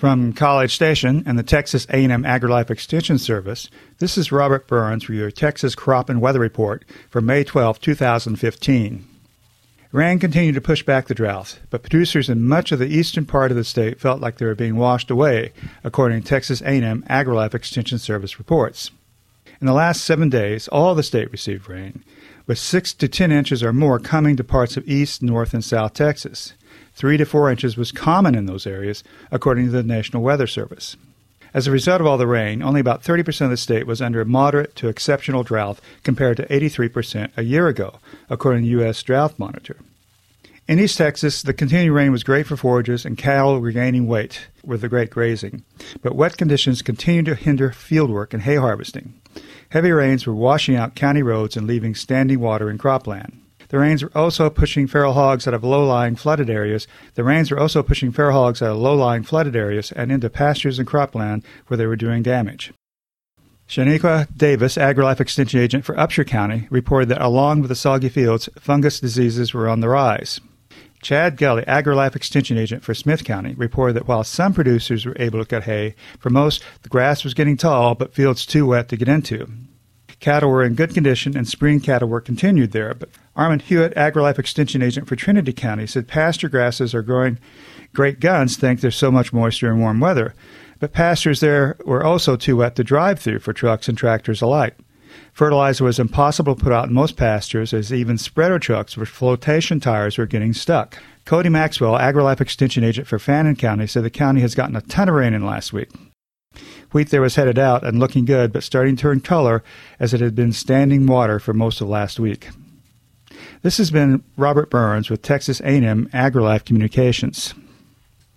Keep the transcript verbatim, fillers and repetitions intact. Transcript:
From College Station and the Texas A and M AgriLife Extension Service, this is Robert Burns for your Texas Crop and Weather Report for May twelfth, two thousand fifteen. Rain continued to push back the drought, but producers in much of the eastern part of the state felt like they were being washed away, according to Texas A and M AgriLife Extension Service reports. In the last seven days, all the state received rain, with six to ten inches or more coming to parts of east, north, and south Texas. Three to four inches was common in those areas, according to the National Weather Service. As a result of all the rain, only about thirty percent of the state was under moderate to exceptional drought compared to eighty-three percent a year ago, according to the U S Drought Monitor. In East Texas, the continued rain was great for foragers and cattle regaining weight with the great grazing, but wet conditions continued to hinder fieldwork and hay harvesting. Heavy rains were washing out county roads and leaving standing water in cropland. The rains were also pushing feral hogs out of low-lying flooded areas. The rains were also pushing feral hogs out of low-lying flooded areas and into pastures and cropland where they were doing damage. Shaniqua Davis, AgriLife Extension Agent for Upshur County, reported that along with the soggy fields, fungus diseases were on the rise. Chad Gully, AgriLife Extension Agent for Smith County, reported that while some producers were able to cut hay, for most, the grass was getting tall but fields too wet to get into. Cattle were in good condition and spring cattle work continued there, but Armand Hewitt, AgriLife Extension Agent for Trinity County, said pasture grasses are growing great guns thanks there's so much moisture and warm weather, but pastures there were also too wet to drive through for trucks and tractors alike. Fertilizer was impossible to put out in most pastures, as even spreader trucks with flotation tires were getting stuck. Cody Maxwell, AgriLife Extension Agent for Fannin County, said the county has gotten a ton of rain in last week. Wheat there was headed out and looking good, but starting to turn color as it had been standing water for most of last week. This has been Robert Burns with Texas A and M AgriLife Communications.